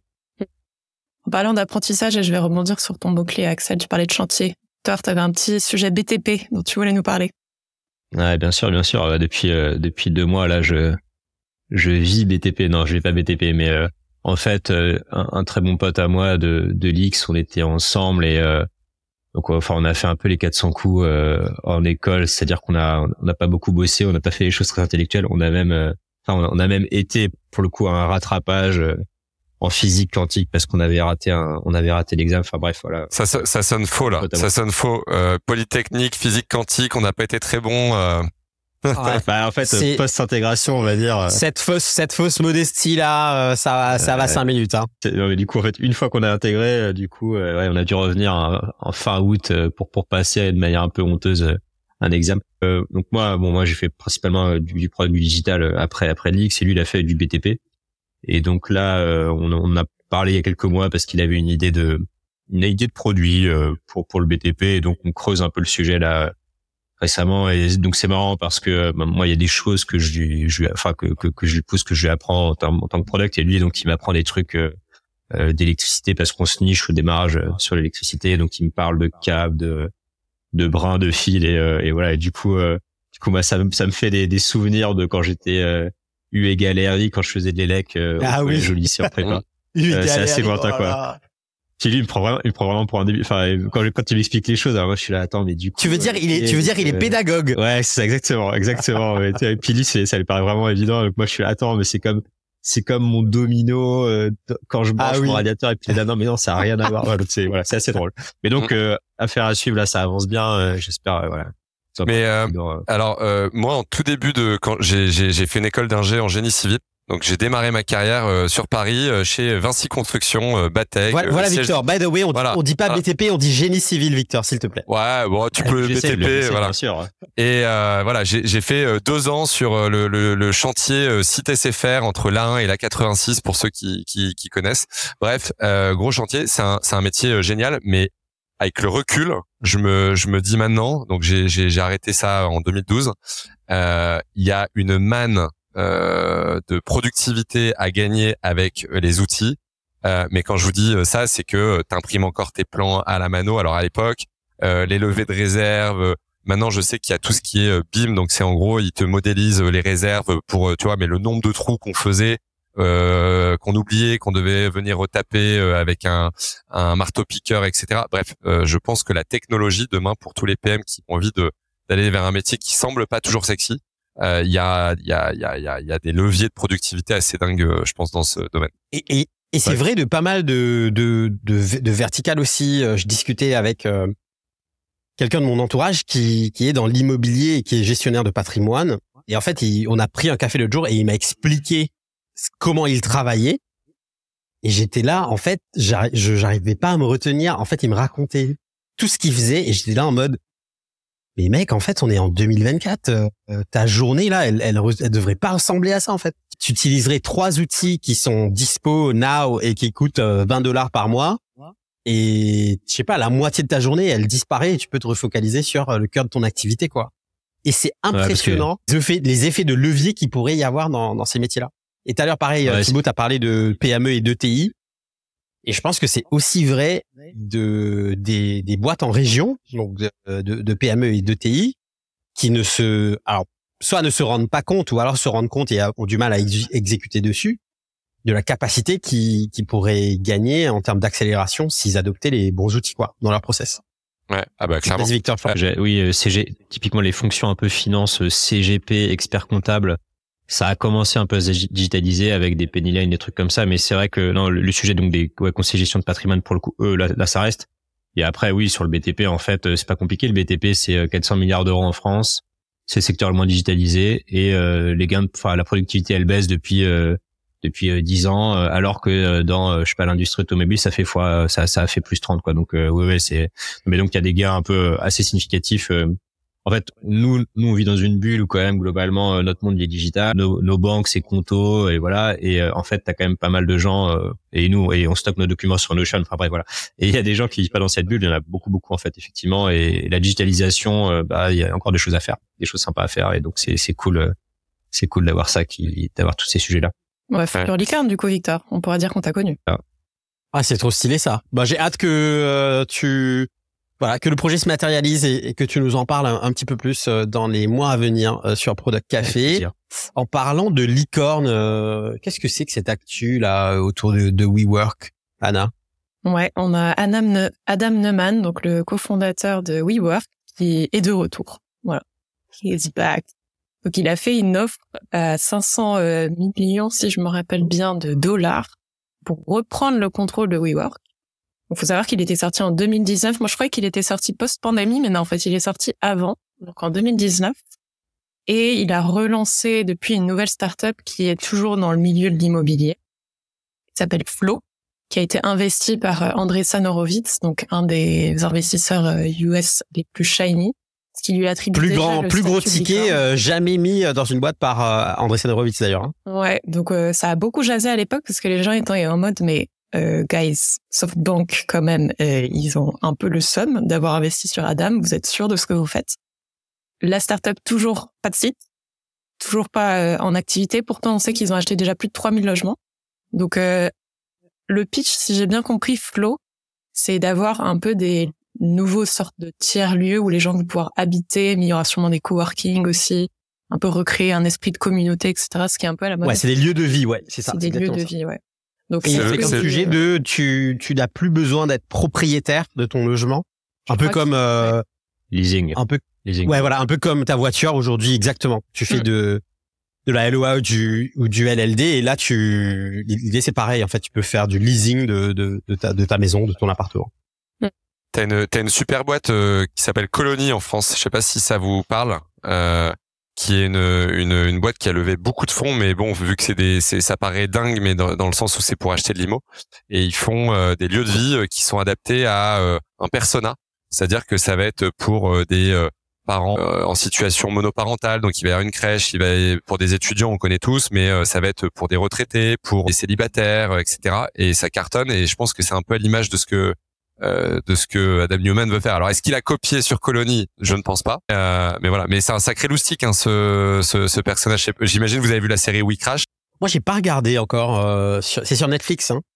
En parlant d'apprentissage, et je vais rebondir sur ton mot-clé, Axel, tu parlais de chantier. Toi, tu avais un petit sujet B T P dont tu voulais nous parler. Ouais, bien sûr, bien sûr. Euh, Depuis, euh, depuis deux mois, là, je, je vis B T P. Non, je vis pas B T P, mais, euh, en fait, euh, un, un très bon pote à moi de, de l'I X, on était ensemble et, euh, donc, enfin, on a fait un peu les quatre cents coups, euh, en école. C'est-à-dire qu'on a, on n'a pas beaucoup bossé, on n'a pas fait les choses très intellectuelles. On a même, euh, enfin, on a, on a même été, pour le coup, à un rattrapage, euh, en physique quantique parce qu'on avait raté un, on avait raté l'examen. Enfin bref, voilà. Ça, ça, ça sonne faux là. Totalement. Ça sonne faux. Euh, Polytechnique, physique quantique, on n'a pas été très bon. Euh... Ouais. Bah, en fait, C'est- post-intégration, on va dire. Cette fausse, cette fausse modestie là, euh, ça va, ça va Euh, cinq minutes, hein. c'est- non, mais du coup, en fait, une fois qu'on a intégré, euh, du coup, euh, ouais, on a dû revenir en, en fin août euh, pour pour passer de manière un peu honteuse euh, un examen. Euh, donc moi, bon, moi, j'ai fait principalement euh, du, du produit du digital euh, après après l'I X et lui, il a fait du B T P. Et donc là, euh, on, on a parlé il y a quelques mois parce qu'il avait une idée de une idée de produit euh, pour pour le B T P. Et donc on creuse un peu le sujet là récemment. Et donc c'est marrant parce que euh, moi, il y a des choses que je lui, je lui enfin que que, que je lui pousse, que je lui apprends en, termes- en tant que product. Et lui, donc il m'apprend des trucs euh, euh, d'électricité parce qu'on se niche au démarrage euh, sur l'électricité. Donc il me parle de câbles, de de brins, de fils et, euh, et voilà. Et du coup, euh, du coup, moi, ça me ça me fait des, des souvenirs de quand j'étais euh, U égale R I, quand je faisais de l'élec euh, Ah au oui. collège au lycée en prépa. Il Euh, était c'est allé assez à- lointain, oh quoi. là. Puis lui, il me prend vraiment, il me prend vraiment pour un début. Enfin, quand je- quand il m'explique les choses, alors moi, je suis là, attends, mais du coup. Tu veux dire, il est, euh, tu veux dire, il est euh, pédagogue. Ouais, c'est ça, exactement, exactement. Ouais, tu sais, et puis lui, c'est, ça lui paraît vraiment évident. Donc moi, je suis là, attends, mais c'est comme, c'est comme mon domino euh, quand je branche Ah oui. mon radiateur et puis là non mais non ça a rien à voir. Voilà, c'est voilà, c'est assez drôle. Mais donc euh, affaire à suivre là, ça avance bien. Euh, j'espère euh, voilà. Mais euh, alors euh, moi en tout début de quand j'ai j'ai j'ai fait une école d'ingé en génie civil. Donc j'ai démarré ma carrière euh, sur Paris euh, chez Vinci Construction, euh, Batec. Voilà, euh, voilà siège... Victor. By the way, on, voilà. on dit pas voilà. B T P, on dit génie civil, Victor, s'il te plaît. Ouais, bon, tu peux B T P, le, voilà. Bien sûr. Et euh, voilà, j'ai j'ai fait euh, deux ans sur le le, le chantier euh, site S F R entre l'A un et la quatre-vingt-six pour ceux qui qui, qui connaissent. Bref, euh, gros chantier, c'est un c'est un métier euh, génial, mais avec le recul, je me je me dis maintenant, donc j'ai j'ai j'ai arrêté ça en deux mille douze. Euh, il y a une manne euh, de productivité à gagner avec les outils. Euh, mais quand je vous dis ça, c'est que t'imprimes encore tes plans à la mano. Alors à l'époque, euh, les levées de réserve. Maintenant, je sais qu'il y a tout ce qui est euh, B I M, donc c'est en gros, il te modélise les réserves pour, tu vois, mais le nombre de trous qu'on faisait, euh, qu'on oubliait, qu'on devait venir retaper euh, avec un, un marteau-piqueur, et cetera. Bref, euh, je pense que la technologie demain pour tous les P M qui ont envie de d'aller vers un métier qui semble pas toujours sexy, euh, il y a il y a il y a il y a il y a des leviers de productivité assez dingues, euh, je pense, dans ce domaine. Et, et, et c'est ouais. vrai de pas mal de de de, de verticales aussi. Je discutais avec euh, quelqu'un de mon entourage qui qui est dans l'immobilier et qui est gestionnaire de patrimoine. Et en fait, il, on a pris un café l'autre jour et il m'a expliqué comment il travaillait. Et j'étais là, en fait, j'arri- je j'arrivais pas à me retenir. En fait, il me racontait tout ce qu'il faisait et j'étais là en mode, mais mec, en fait, on est en deux mille vingt-quatre. Euh, ta journée là, elle, elle, elle devrait pas ressembler à ça en fait. Tu utiliserais trois outils qui sont dispo now et qui coûtent vingt dollars par mois. Et je sais pas, la moitié de ta journée, elle disparaît et tu peux te refocaliser sur le cœur de ton activité, quoi. Et c'est impressionnant, ouais, que... les effets de levier qu'il pourrait y avoir dans, dans ces métiers-là. Et tout à l'heure, pareil, ouais, Thibaut, t'as parlé de P M E et d'E T I. Et je pense que c'est aussi vrai de des, des boîtes en région, donc de, de, de P M E et d'E T I, qui ne se, alors, soit ne se rendent pas compte, ou alors se rendent compte et ont du mal à ex- exécuter dessus, de la capacité qu'ils qui pourraient gagner en termes d'accélération s'ils adoptaient les bons outils, quoi, dans leur process. Ouais, ah bah clairement. Vas-y, Victor. Oui, C G, typiquement les fonctions un peu finance, C G P, expert comptable, ça a commencé un peu à se digitaliser avec des penny lines, des trucs comme ça, mais c'est vrai que non, le, le sujet donc des ouais, conseillers gestion de patrimoine pour le coup, eux, là, là ça reste. Et après, oui, sur le B T P, en fait, c'est pas compliqué. Le B T P, c'est quatre cents milliards d'euros en France, c'est le secteur le moins digitalisé et euh, les gains, enfin la productivité, elle baisse depuis euh, depuis euh, dix ans, euh, alors que euh, dans euh, je sais pas l'industrie automobile, ça fait fois ça ça a fait plus trente quoi. Donc euh, ouais ouais c'est mais donc il y a des gains un peu assez significatifs. Euh, En fait, nous, nous, on vit dans une bulle où quand même globalement euh, notre monde est digital. Nos, nos banques, c'est Conto et voilà. Et euh, en fait, t'as quand même pas mal de gens euh, et nous, et on stocke nos documents sur Notion. Enfin bref, voilà. Et il y a des gens qui vivent pas dans cette bulle. Il y en a beaucoup, beaucoup en fait, effectivement. Et la digitalisation, euh, bah, il y a encore des choses à faire, des choses sympas à faire. Et donc c'est, c'est cool, euh, c'est cool d'avoir ça, qui, d'avoir tous ces sujets-là. Ouais, futur licorne du coup, Victor. On pourra dire qu'on t'a connu. Ah, ah c'est trop stylé ça. Bah j'ai hâte que euh, tu Voilà, que le projet se matérialise et, et que tu nous en parles un, un petit peu plus euh, dans les mois à venir euh, sur Product Café. En parlant de licorne, euh, qu'est-ce que c'est que cette actu là autour de, de WeWork, Anna? Ouais, on a Adam, ne- Adam Neumann, donc le cofondateur de WeWork, qui est de retour. Voilà, he is back. Donc il a fait une offre à cinq cents euh, millions, si je me rappelle bien, de dollars pour reprendre le contrôle de WeWork. Il faut savoir qu'il était sorti en deux mille dix-neuf. Moi, je croyais qu'il était sorti post-pandémie, mais non, en fait, il est sorti avant, donc en deux mille dix-neuf. Et il a relancé depuis une nouvelle start-up qui est toujours dans le milieu de l'immobilier, qui s'appelle Flow, qui a été investi par Andreessen Horowitz, donc un des investisseurs U S les plus shiny, ce qui lui attribue plus déjà grand, le plus gros statut ticket licorne. euh, jamais mis dans une boîte par euh, Andreessen Horowitz d'ailleurs. Hein. Ouais, donc euh, ça a beaucoup jasé à l'époque parce que les gens étaient en mode mais Euh, guys, SoftBank quand même, euh, ils ont un peu le seum d'avoir investi sur Adam. Vous êtes sûr de ce que vous faites? La startup toujours pas de site, toujours pas euh, en activité. Pourtant, on sait qu'ils ont acheté déjà plus de trois mille logements. Donc, euh, le pitch, si j'ai bien compris, Flow, c'est d'avoir un peu des nouveaux sortes de tiers-lieux où les gens vont pouvoir habiter, mais il y aura sûrement des coworking aussi, un peu recréer un esprit de communauté, et cetera. Ce qui est un peu à la mode. Ouais, c'est des lieux de vie, ouais, c'est ça. C'est C'est des lieux de ça. vie, ouais. Donc et c'est, c'est comme c'est le sujet de tu tu n'as plus besoin d'être propriétaire de ton logement, un peu comme euh, leasing, un peu leasing. Ouais, voilà, un peu comme ta voiture aujourd'hui exactement. Tu fais mm. de de la L O A ou du, ou du L L D. Et là, tu, l'idée, c'est pareil. En fait, tu peux faire du leasing de, de, de ta, de ta maison, de ton appartement. T'as une, t'as une super boîte euh, qui s'appelle Colony en France. Je sais pas si ça vous parle. Euh, qui est une, une, une boîte qui a levé beaucoup de fonds, mais bon, vu que c'est des, c'est, ça paraît dingue, mais dans, dans le sens où c'est pour acheter de l'immo. Et ils font euh, des lieux de vie euh, qui sont adaptés à euh, un persona. C'est-à-dire que ça va être pour euh, des euh, parents euh, en situation monoparentale, donc il va y avoir une crèche, il va y avoir, pour des étudiants, on connaît tous, mais euh, ça va être pour des retraités, pour des célibataires, euh, et cetera. Et ça cartonne, et je pense que c'est un peu à l'image de ce que Euh, de ce que Adam Newman veut faire. Alors, est-ce qu'il a copié sur Colony? Je ne pense pas. Euh, mais voilà. Mais c'est un sacré loustic, hein, ce, ce, ce personnage. J'imagine que vous avez vu la série We Crash. Moi, j'ai pas regardé encore. Euh, sur, c'est sur Netflix, hein.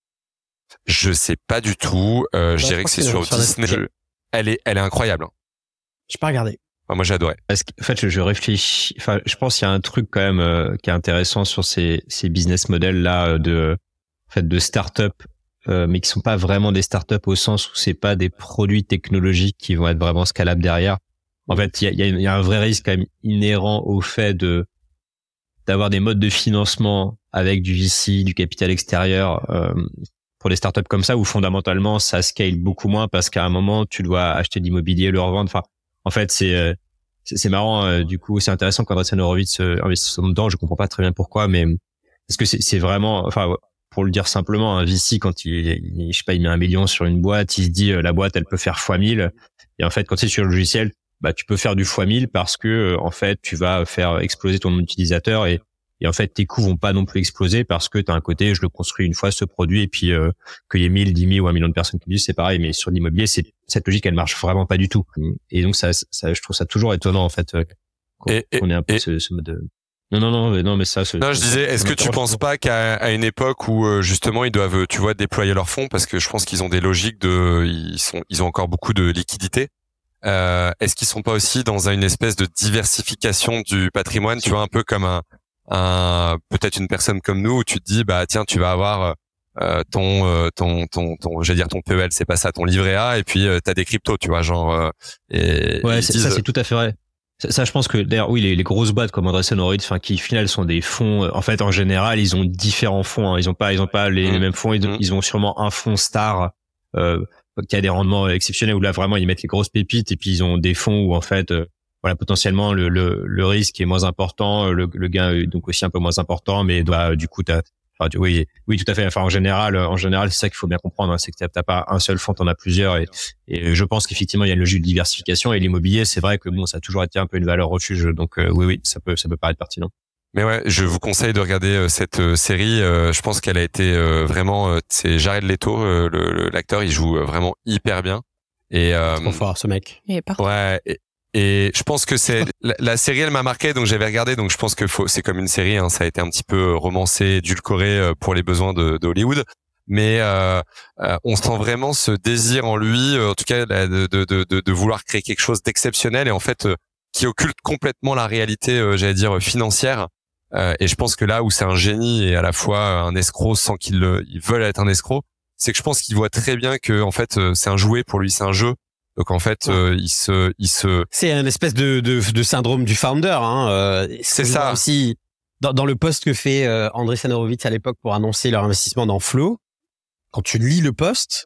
Je sais pas du tout. Euh, je Ouais, dirais je que c'est sur sur Disney. Je, elle est, elle est incroyable. J'ai pas regardé. Enfin, moi, j'ai adoré. Parce que, en fait, je, je réfléchis. Enfin, je pense qu'il y a un truc quand même euh, qui est intéressant sur ces, ces business models là de, en fait, de start-up. Euh, mais qui sont pas vraiment des startups au sens où c'est pas des produits technologiques qui vont être vraiment scalables derrière. En fait, il y a, y, a, y a un vrai risque quand même inhérent au fait de d'avoir des modes de financement avec du V C, du capital extérieur euh, pour des startups comme ça où fondamentalement ça scale beaucoup moins parce qu'à un moment tu dois acheter de l'immobilier, le revendre. Enfin, en fait, c'est euh, c'est, c'est marrant. Euh, du coup, c'est intéressant qu'Andreessen Horowitz euh, investisse dedans. Je comprends pas très bien pourquoi, mais parce que c'est, c'est vraiment, enfin. Pour le dire simplement, un V C, quand il, il, je sais pas, il met un million sur une boîte, il se dit, euh, la boîte, elle peut faire fois mille. Et en fait, quand c'est sur le logiciel, bah, tu peux faire du fois mille parce que, euh, en fait, tu vas faire exploser ton utilisateur et, et en fait, tes coûts vont pas non plus exploser parce que t'as un côté, je le construis une fois, ce produit, et puis, euh, qu'il y ait mille, dix mille ou un million de personnes qui disent, c'est pareil. Mais sur l'immobilier, c'est, cette logique, elle marche vraiment pas du tout. Et donc, ça, ça, je trouve ça toujours étonnant, en fait, qu'on, et, et, qu'on ait un peu et... ce, ce mode de... Non, non, non, non, mais ça, c'est... Non, je disais, est-ce que tu penses pas qu'à à une époque où, euh, justement, ils doivent, tu vois, déployer leurs fonds, parce que je pense qu'ils ont des logiques de, ils sont, ils ont encore beaucoup de liquidités. Euh, est-ce qu'ils sont pas aussi dans une espèce de diversification du patrimoine, tu vois, un peu comme un, un, peut-être une personne comme nous, où tu te dis, bah, tiens, tu vas avoir, euh, ton, euh, ton, ton, ton, j'allais dire ton P E L, c'est pas ça, ton livret A, et puis, euh, t'as des cryptos, tu vois, genre, euh, et. Ouais, c'est, disent, ça, c'est tout à fait vrai. Ça, je pense que d'ailleurs, oui, les, les grosses boîtes comme Andreessen Horowitz, enfin, qui au final sont des fonds. En fait, en général, ils ont différents fonds. Hein. Ils ont pas, ils ont pas les, mmh. les mêmes fonds. Ils, mmh. ils ont sûrement un fonds star euh, qui a des rendements exceptionnels où là vraiment ils mettent les grosses pépites. Et puis ils ont des fonds où en fait, euh, voilà, potentiellement le, le, le risque est moins important, le, le gain est donc aussi un peu moins important, mais doit du coup, t'as, enfin, tu, oui, oui, tout à fait. Enfin, en général, en général, c'est ça qu'il faut bien comprendre, hein, c'est que t'as, t'as pas un seul fonds, t'en as plusieurs, et, et je pense qu'effectivement, il y a une logique de diversification. Et l'immobilier, c'est vrai que bon, ça a toujours été un peu une valeur refuge, donc euh, oui, oui, ça peut, ça peut paraître pertinent. Mais ouais, je vous conseille de regarder euh, cette euh, série. Euh, je pense qu'elle a été euh, vraiment, euh, c'est Jared Leto, euh, le, le, l'acteur, il joue euh, vraiment hyper bien. Et euh, trop fort, ce mec. Il est parfait. Ouais. Et, Et je pense que c'est la, la série, elle m'a marqué, donc j'avais regardé. Donc je pense que faut, c'est comme une série, hein, ça a été un petit peu romancé, édulcoré pour les besoins de, d'Hollywood. Mais euh, euh, on sent vraiment ce désir en lui, en tout cas, de, de, de, de vouloir créer quelque chose d'exceptionnel et en fait euh, qui occulte complètement la réalité, euh, j'allais dire financière. Euh, et je pense que là où c'est un génie et à la fois un escroc sans qu'il le, il veuille être un escroc, c'est que je pense qu'il voit très bien que en fait c'est un jouet pour lui, c'est un jeu. Donc en fait, ouais. euh, il se, il se. C'est un espèce de, de, de syndrome du founder. Hein. Euh, c'est ça. Aussi, dans, dans le post que fait euh, Andreessen Horowitz à l'époque pour annoncer leur investissement dans Flow, quand tu lis le post,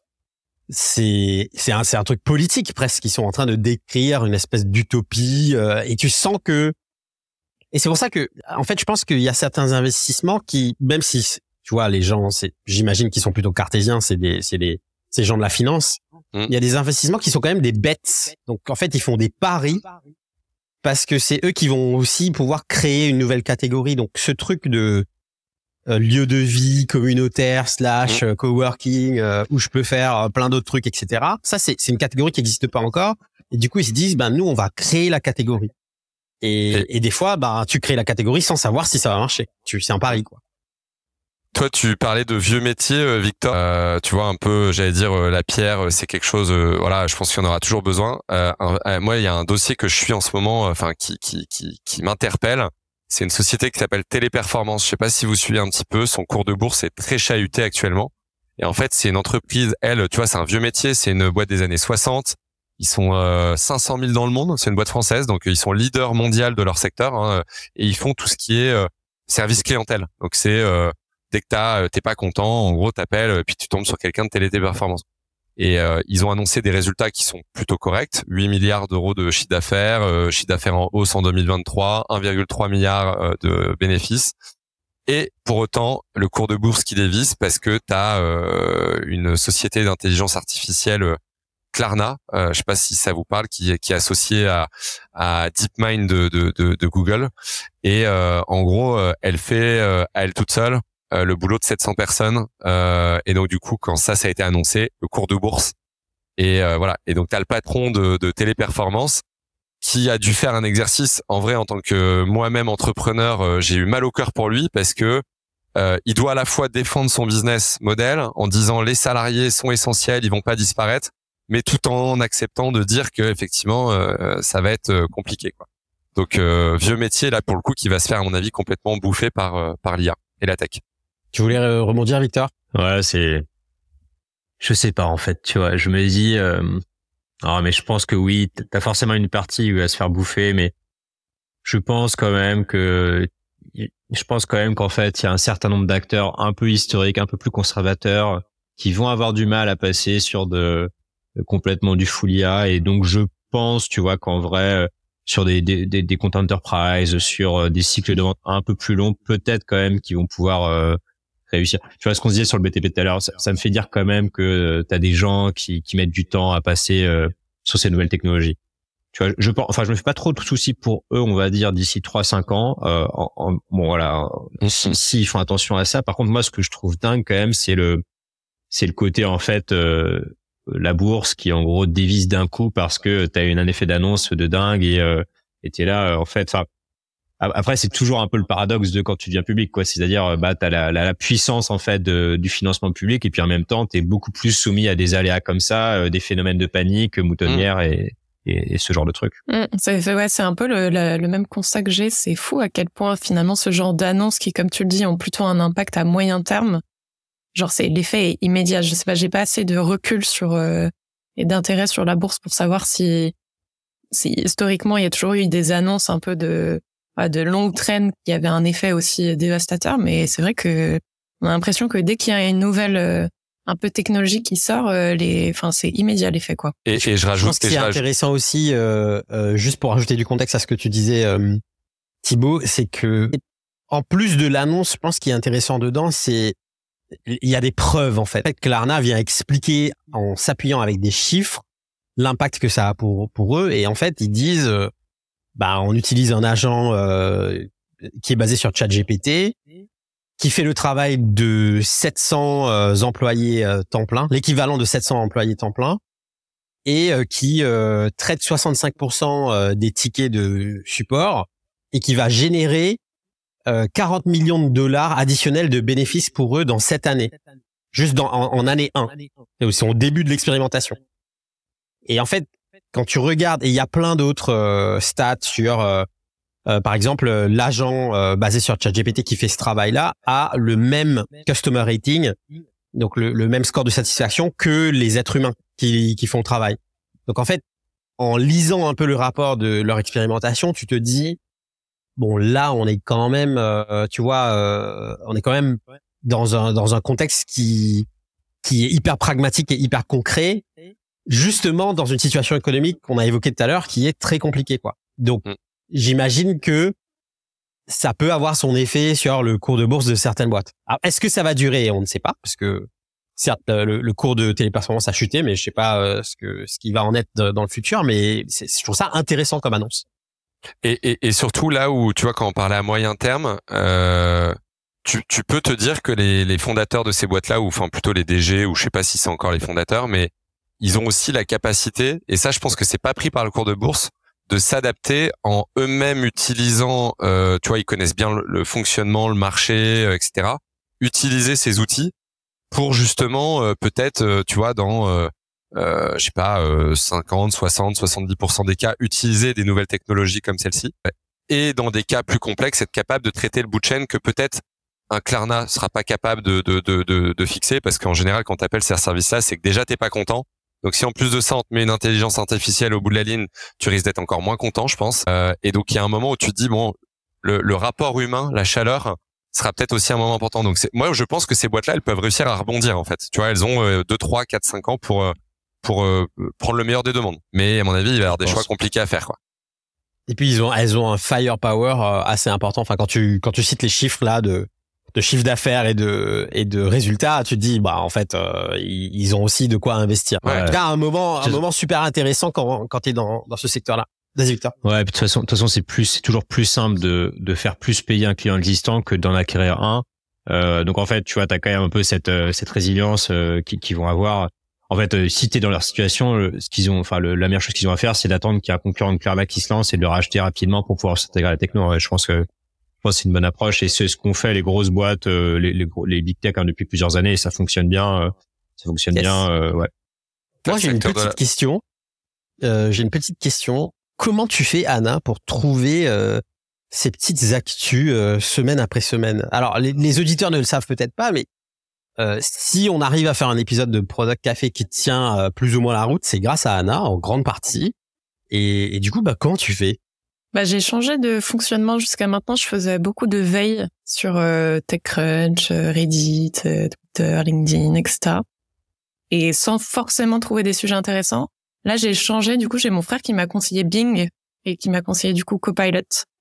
c'est c'est un c'est un truc politique presque. Ils sont en train de décrire une espèce d'utopie euh, et tu sens que. Et c'est pour ça que, en fait, je pense qu'il y a certains investissements qui, même si tu vois les gens, c'est, j'imagine qu'ils sont plutôt cartésiens, c'est des c'est des ces gens de la finance. Il y a des investissements qui sont quand même des bets. Donc, en fait, ils font des paris parce que c'est eux qui vont aussi pouvoir créer une nouvelle catégorie. Donc, ce truc de euh, lieu de vie communautaire slash euh, coworking euh, où je peux faire euh, plein d'autres trucs, et cetera. Ça, c'est, c'est une catégorie qui n'existe pas encore. Et du coup, ils se disent, ben nous, on va créer la catégorie. Et, et des fois, ben tu crées la catégorie sans savoir si ça va marcher. Tu, c'est un pari, quoi. Toi, tu parlais de vieux métiers, Victor. Euh, tu vois un peu, j'allais dire, euh, la pierre, c'est quelque chose. Euh, voilà, je pense qu'il y en aura toujours besoin. Euh, un, moi, il y a un dossier que je suis en ce moment, enfin, qui qui qui, qui m'interpelle. C'est une société qui s'appelle Téléperformance. Je sais pas si vous suivez un petit peu. Son cours de bourse est très chahuté actuellement. Et en fait, c'est une entreprise. Elle, tu vois, c'est un vieux métier. C'est une boîte des années soixante. Ils sont euh, cinq cent mille dans le monde. C'est une boîte française, donc ils sont leaders mondial de leur secteur. Hein, et ils font tout ce qui est euh, service clientèle. Donc c'est euh, dès que t'as, t'es pas content, en gros t'appelles, puis tu tombes sur quelqu'un de Télé Téléperformance. Et euh, ils ont annoncé des résultats qui sont plutôt corrects, huit milliards d'euros de chiffre d'affaires, euh, chiffre d'affaires en hausse en deux mille vingt-trois, un virgule trois milliard euh, de bénéfices. Et pour autant, le cours de bourse qui dévisse parce que tu as euh, une société d'intelligence artificielle, euh, Klarna, euh, je sais pas si ça vous parle, qui, qui est associée à, à DeepMind de, de, de, de Google. Et euh, en gros, euh, elle fait euh, à elle toute seule euh, le boulot de sept cents personnes. Euh, et donc du coup, quand ça, ça a été annoncé, le cours de bourse. Et euh, voilà. Et donc tu as le patron de, de Téléperformance qui a dû faire un exercice. En vrai, en tant que moi-même entrepreneur, euh, j'ai eu mal au cœur pour lui parce que euh, il doit à la fois défendre son business model en disant les salariés sont essentiels, ils vont pas disparaître, mais tout en acceptant de dire que effectivement euh, ça va être euh, compliqué, quoi. Donc euh, vieux métier là pour le coup qui va se faire à mon avis complètement bouffé par euh, par l'I A et la tech. Tu voulais euh, rebondir, Victor? Ouais, c'est, je sais pas en fait, tu vois, je me dis, euh... ah mais je pense que oui, t'as forcément une partie où elle va se faire bouffer, mais je pense quand même que, je pense quand même qu'en fait il y a un certain nombre d'acteurs un peu historiques, un peu plus conservateurs, qui vont avoir du mal à passer sur de complètement du full I A, et donc je pense, tu vois, qu'en vrai sur des des des, des comptes enterprise, sur des cycles de vente un peu plus longs, peut-être quand même qu'ils vont pouvoir euh, réussir. Tu vois ce qu'on se disait sur le B T P tout à l'heure, ça, ça me fait dire quand même que euh, t'as des gens qui qui mettent du temps à passer euh, sur ces nouvelles technologies. Tu vois, je pense, enfin je me fais pas trop de soucis pour eux, on va dire d'ici trois cinq ans. Euh, en, en, bon voilà, si, si ils font attention à ça. Par contre, moi ce que je trouve dingue quand même, c'est le c'est le côté en fait euh, la bourse qui en gros dévisse d'un coup parce que t'as eu un effet d'annonce de dingue et euh, et t'es là euh, en fait. Enfin après c'est toujours un peu le paradoxe de quand tu deviens public, quoi. C'est-à-dire bah t'as la, la la puissance en fait de, du financement public et puis en même temps t'es beaucoup plus soumis à des aléas comme ça, euh, des phénomènes de panique, moutonnière mmh. et Et, et ce genre de truc. Mmh, c'est, ouais, c'est un peu le, le, le même constat que j'ai. C'est fou à quel point finalement ce genre d'annonces qui, comme tu le dis, ont plutôt un impact à moyen terme. Genre, c'est l'effet est immédiat. Je sais pas, j'ai pas assez de recul sur euh, et d'intérêt sur la bourse pour savoir si, si historiquement il y a toujours eu des annonces un peu de de longue traîne qui avaient un effet aussi dévastateur. Mais c'est vrai que on a l'impression que dès qu'il y a une nouvelle euh, un peu technologique qui sort, euh, les, enfin c'est immédiat l'effet, quoi. Et, et je rajoute. Je pense que c'est intéressant aussi, euh, euh, juste pour ajouter du contexte à ce que tu disais, euh, Thibaut, c'est que en plus de l'annonce, je pense qu'il est intéressant dedans, c'est il y a des preuves en fait. Klarna vient expliquer en s'appuyant avec des chiffres l'impact que ça a pour pour eux, et en fait ils disent, euh, bah on utilise un agent euh, qui est basé sur ChatGPT, qui fait le travail de sept cents euh, employés euh, temps plein, l'équivalent de sept cents employés temps plein, et euh, qui euh, traite soixante-cinq pour cent euh, des tickets de support et qui va générer euh, quarante millions de dollars additionnels de bénéfices pour eux dans cette année, juste dans, en, en année un. C'est au début de l'expérimentation. Et en fait, quand tu regardes, et il y a plein d'autres euh, stats sur... Euh, Euh, par exemple, l'agent euh, basé sur ChatGPT qui fait ce travail-là a le même customer rating, donc le, le même score de satisfaction que les êtres humains qui, qui font le travail. Donc en fait, en lisant un peu le rapport de leur expérimentation, tu te dis, bon là, on est quand même, euh, tu vois, euh, on est quand même dans un dans un contexte qui qui est hyper pragmatique et hyper concret, justement dans une situation économique qu'on a évoquée tout à l'heure qui est très compliquée, quoi. Donc j'imagine que ça peut avoir son effet sur le cours de bourse de certaines boîtes. Alors, est-ce que ça va durer? On ne sait pas, parce que certes, le, le cours de Téléperformance a chuté, mais je sais pas euh, ce que ce qui va en être dans le futur. Mais c'est, je trouve ça intéressant comme annonce. Et, et, et surtout là où tu vois quand on parlait à moyen terme, euh, tu, tu peux te dire que les, les fondateurs de ces boîtes-là, ou enfin plutôt les D G, ou je sais pas si c'est encore les fondateurs, mais ils ont aussi la capacité, et ça je pense que c'est pas pris par le cours de bourse, de s'adapter en eux-mêmes utilisant, euh, tu vois, ils connaissent bien le, le fonctionnement, le marché, euh, et cetera. Utiliser ces outils pour justement, euh, peut-être, euh, tu vois, dans, euh, euh, je sais pas, euh, cinquante, soixante, soixante-dix pour cent des cas, utiliser des nouvelles technologies comme celle-ci. Et dans des cas plus complexes, être capable de traiter le bout de chaîne que peut-être un Klarna sera pas capable de, de, de, de, de fixer, parce qu'en général, quand t'appelles ces services-là, c'est que déjà t'es pas content. Donc si en plus de ça on te met une intelligence artificielle au bout de la ligne, tu risques d'être encore moins content, je pense. Euh, et donc il y a un moment où tu te dis bon, le, le rapport humain, la chaleur sera peut-être aussi un moment important. Donc c'est, moi je pense que ces boîtes-là, elles peuvent réussir à rebondir en fait. Tu vois, elles ont euh, deux, trois, quatre, cinq ans pour euh, pour euh, prendre le meilleur des deux mondes. Mais à mon avis, il va y avoir des choix compliqués à faire, quoi. Et puis ils ont, elles ont un firepower euh, assez important. Enfin, quand tu quand tu cites les chiffres là de de chiffre d'affaires et de et de résultats, tu te dis bah en fait euh, ils, ils ont aussi de quoi investir. Ouais. En tout cas, un moment un moment super intéressant quand quand t'es dans dans ce secteur-là. Vas-y, Victor. Ouais, de toute façon, de toute façon, c'est plus, c'est toujours plus simple de de faire plus payer un client existant que d'en acquérir un. Euh, donc en fait, tu vois, t'as quand même un peu cette euh, cette résilience euh, qu'ils qu'ils vont avoir. En fait, euh, si t'es dans leur situation, euh, ce qu'ils ont, enfin, le, la meilleure chose qu'ils ont à faire, c'est d'attendre qu'il y ait un concurrent de Klarna qui se lance et de le racheter rapidement pour pouvoir s'intégrer à la techno. Ouais, je pense que je pense que c'est une bonne approche et c'est ce qu'ont fait les grosses boîtes, euh, les, les les big tech hein, depuis plusieurs années et ça fonctionne bien. Euh, ça fonctionne Yes. bien. Euh, ouais. Moi, j'ai une petite la... question. Euh, j'ai une petite question. Comment tu fais, Anna, pour trouver euh, ces petites actus euh, semaine après semaine? Alors, les, les auditeurs ne le savent peut-être pas, mais euh, si on arrive à faire un épisode de Product Café qui tient euh, plus ou moins la route, c'est grâce à Anna, en grande partie. Et, et du coup, bah, comment tu fais? Bah, j'ai changé de fonctionnement jusqu'à maintenant. Je faisais beaucoup de veille sur euh, TechCrunch, euh, Reddit, euh, Twitter, LinkedIn, et cetera. Et sans forcément trouver des sujets intéressants. Là, j'ai changé. Du coup, j'ai mon frère qui m'a conseillé Bing et qui m'a conseillé du coup Copilot,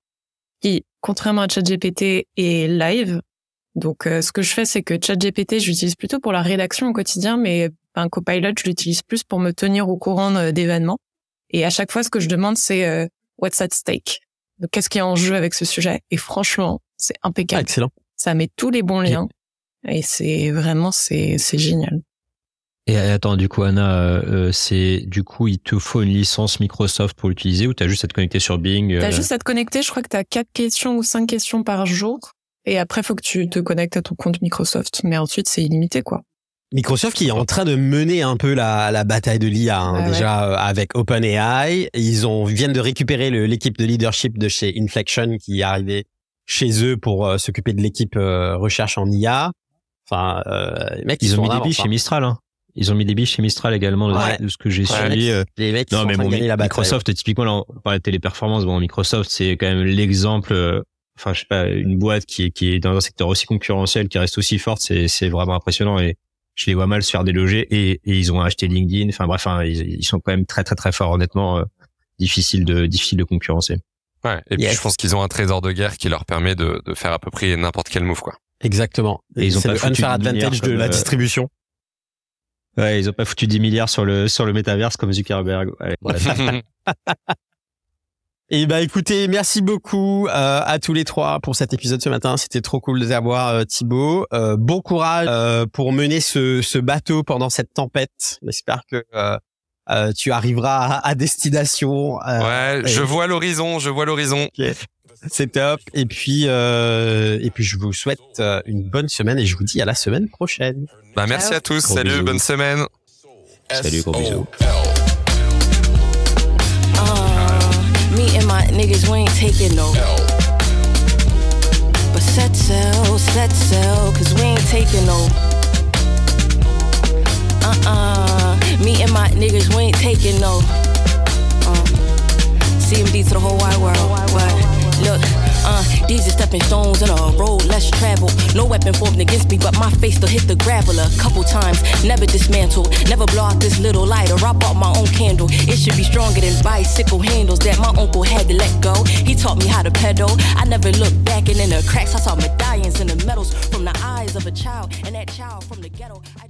qui, contrairement à ChatGPT, est live. Donc, euh, ce que je fais, c'est que ChatGPT, je l'utilise plutôt pour la rédaction au quotidien, mais ben, Copilot, je l'utilise plus pour me tenir au courant euh, d'événements. Et à chaque fois, ce que je demande, c'est euh, what's at stake. Donc, qu'est-ce qui est en jeu avec ce sujet? Et franchement, c'est impeccable. Ah, excellent. Ça met tous les bons liens. Et c'est vraiment, c'est, c'est génial. Et attends, du coup, Anna, euh, c'est du coup, il te faut une licence Microsoft pour l'utiliser ou t'as juste à te connecter sur Bing? Euh... T'as juste à te connecter. Je crois que t'as quatre questions ou cinq questions par jour. Et après, faut que tu te connectes à ton compte Microsoft. Mais ensuite, c'est illimité, quoi. Microsoft qui est en train de mener un peu la, la bataille de l'I A hein, Ah, déjà ouais. euh, avec OpenAI. Ils ont viennent de récupérer le, l'équipe de leadership de chez Inflection qui est arrivée chez eux pour euh, s'occuper de l'équipe euh, recherche en I A. Enfin, euh, les mecs, ils, ils ont mis des des billes chez Mistral. Hein. Ils ont mis des billes chez Mistral également, ouais. de ce que j'ai ouais, suivi. Les, les mecs, non, sont mais en train bon, de gagner la bataille. Microsoft, typiquement, là, on parlait de téléperformance. Bon, Microsoft, c'est quand même l'exemple. Euh, enfin, je sais pas, une boîte qui est qui est dans un secteur aussi concurrentiel, qui reste aussi forte, c'est c'est vraiment impressionnant. Et je les vois mal se faire déloger. Et, et ils ont acheté LinkedIn. Enfin bref, hein, ils, ils sont quand même très très très forts. Honnêtement, euh, difficile de difficile de concurrencer. Ouais. Et yes. puis je pense qu'ils ont un trésor de guerre qui leur permet de de faire à peu près n'importe quel move, quoi. Exactement. Et, et ils ont c'est pas le foutu unfair advantage de la euh, distribution. Ouais, ils ont pas foutu dix milliards sur le sur le métaverse comme Zuckerberg. Allez, bref. Et bah écoutez, merci beaucoup euh, à tous les trois pour cet épisode ce matin. C'était trop cool de t'avoir, euh, Thibaut. Euh, bon courage euh, pour mener ce, ce bateau pendant cette tempête. J'espère que euh, euh, tu arriveras à, à destination. Euh, ouais, et... je vois l'horizon, je vois l'horizon. Okay. C'est top. Et puis, euh, et puis, je vous souhaite une bonne semaine et je vous dis à la semaine prochaine. Bah merci Ciao. à tous. Gros Salut, bisous. bonne semaine. Salut, gros bisous. Me and my niggas, we ain't taking no. But set sail, set sail, cause we ain't taking no. Uh-uh. Me and my niggas, we ain't taking no. Uh, C M D to the whole wide world. What? Look, uh, these are stepping stones on a road less traveled. No weapon formed against me, but my face still hit the gravel a couple times. Never dismantled, never blow out this little lighter. I bought my own candle. It should be stronger than bicycle handles that my uncle had to let go. He taught me how to pedal. I never looked back and in the cracks I saw medallions in the metals from the eyes of a child, and that child from the ghetto. I